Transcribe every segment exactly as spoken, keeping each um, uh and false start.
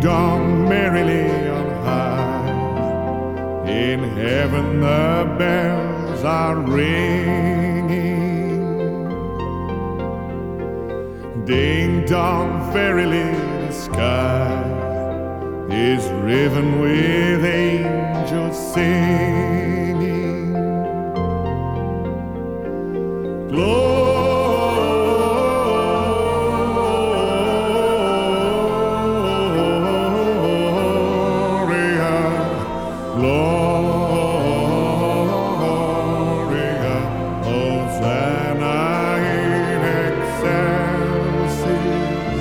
dong merrily on high. In heaven the bells are ringing. Ding dong verily the sky is riven with angels singing. Gloria, Gloria, Hosanna in excelsis.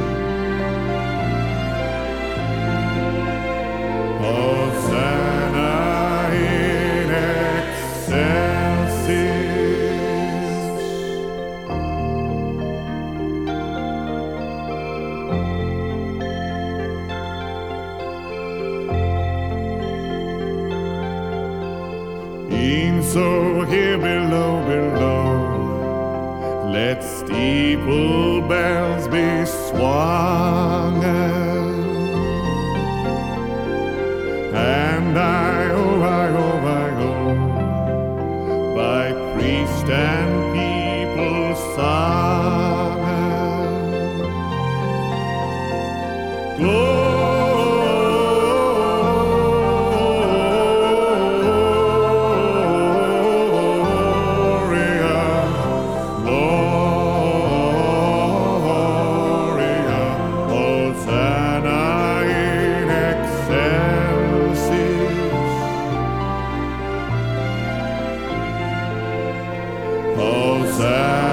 Hosanna in excelsis. In so here below, below, let steeple bells be swung, and I, oh, I, oh, I, oh, by priest and people sung. Gloria, Gloria, Hosanna in excelsis. Hosanna.